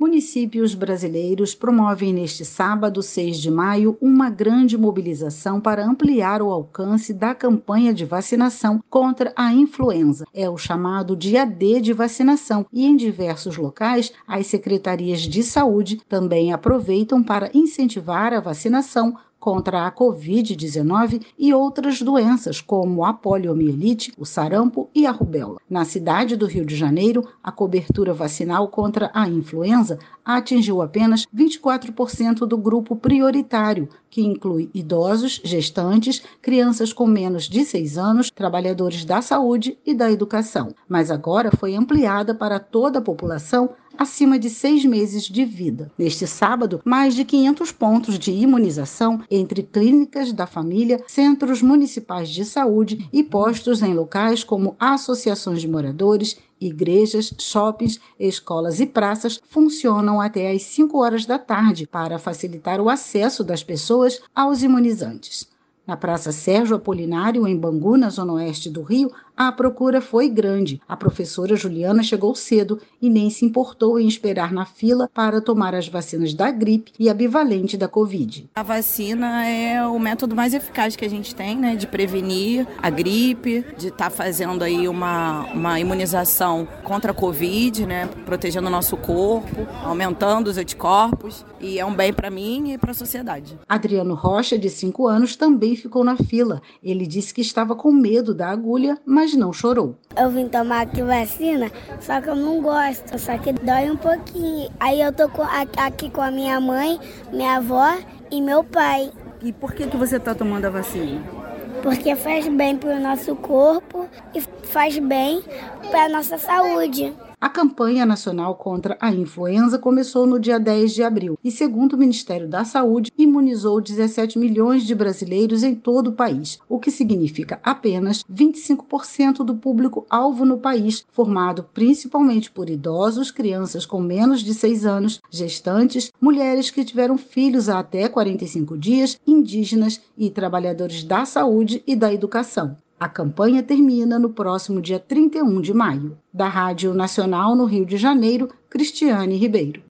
Municípios brasileiros promovem neste sábado, 6 de maio, uma grande mobilização para ampliar o alcance da campanha de vacinação contra a influenza. É o chamado Dia D de vacinação e em diversos locais as secretarias de saúde também aproveitam para incentivar a vacinação contra a Covid-19 e outras doenças, como a poliomielite, o sarampo e a rubéola. Na cidade do Rio de Janeiro, a cobertura vacinal contra a influenza atingiu apenas 24% do grupo prioritário, que inclui idosos, gestantes, crianças com menos de 6 anos, trabalhadores da saúde e da educação. Mas agora foi ampliada para toda a população acima de 6 meses de vida. Neste sábado, mais de 500 pontos de imunização entre clínicas da família, centros municipais de saúde e postos em locais como associações de moradores, igrejas, shoppings, escolas e praças funcionam até às 5 horas da tarde para facilitar o acesso das pessoas aos imunizantes. Na Praça Sérgio Apolinário, em Bangu, na zona oeste do Rio, a procura foi grande. A professora Juliana chegou cedo e nem se importou em esperar na fila para tomar as vacinas da gripe e a bivalente da Covid. A vacina é o método mais eficaz que a gente tem, né, de prevenir a gripe, de estar fazendo aí uma imunização contra a Covid, né, protegendo o nosso corpo, aumentando os anticorpos, e é um bem para mim e para a sociedade. Adriano Rocha, de 5 anos, também ficou na fila. Ele disse que estava com medo da agulha, mas não chorou. Eu vim tomar aqui vacina, só que eu não gosto, só que dói um pouquinho. Aí eu tô aqui com a minha mãe, minha avó e meu pai. E por que você está tomando a vacina? Porque faz bem para o nosso corpo e faz bem para a nossa saúde. A campanha nacional contra a influenza começou no dia 10 de abril e, segundo o Ministério da Saúde, imunizou 17 milhões de brasileiros em todo o país, o que significa apenas 25% do público-alvo no país, formado principalmente por idosos, crianças com menos de 6 anos, gestantes, mulheres que tiveram filhos há até 45 dias, indígenas e trabalhadores da saúde e da educação. A campanha termina no próximo dia 31 de maio. Da Rádio Nacional no Rio de Janeiro, Cristiane Ribeiro.